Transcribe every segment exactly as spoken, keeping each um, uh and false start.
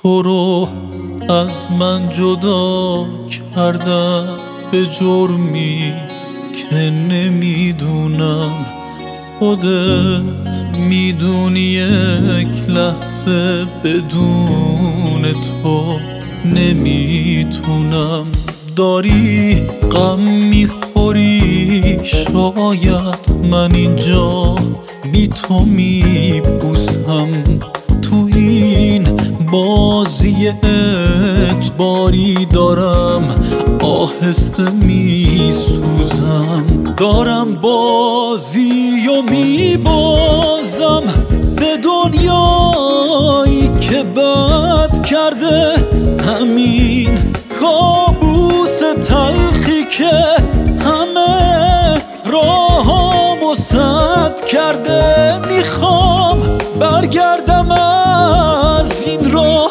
تو رو از من جدا کردم به جرمی که نمیدونم. خودت میدونی یک لحظه بدون تو نمیتونم. داری غم میخوری شاید من اینجا بی تو میبوسم. تو این بازی اجباری دارم آهسته میسوزم. دارم بازی و میبازم به دنیایی که بد کرده. همین کابوس تلخی که همه راهامو سد کرده. میخوام برگردم از این راه،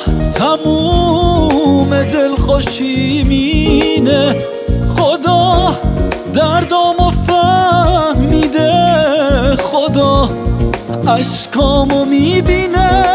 تموم دلخوشی مینه. خدا دردامو فهمیده، خدا اشکامو میبینه.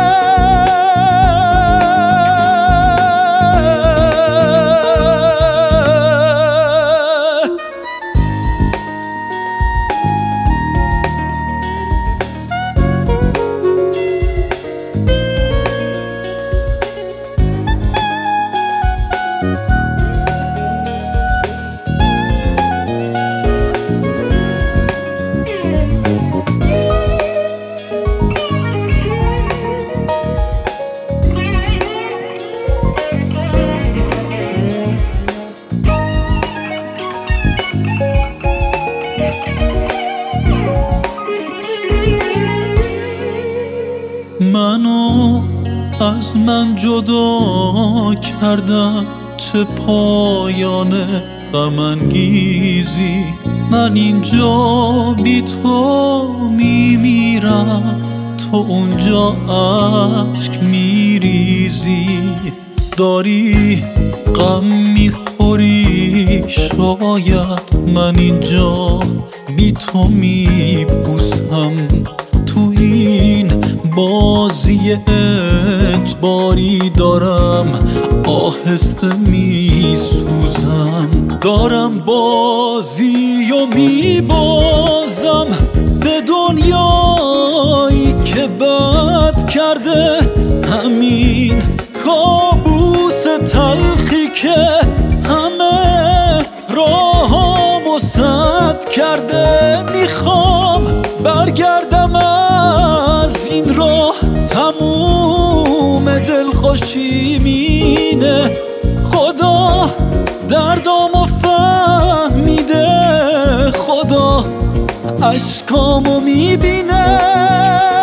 منو از من جدا کردم، چه پایان غم انگیزی. من اینجا بی تو میمیرم، تو اونجا اشک میریزی. داری غم میخوری شاید من اینجا بی تو میبوسم. تو این بازی اجباری دارم آهسته میسوزم. دارم بازی و میبازم به دنیایی که بد کرده. همین کابوس تلخی که همه راهامو سد کرده. میخوام برگردم از این راه، تموم دلخوشی مینه. خدا دردامو فهمیده، خدا اشکامو میبینه.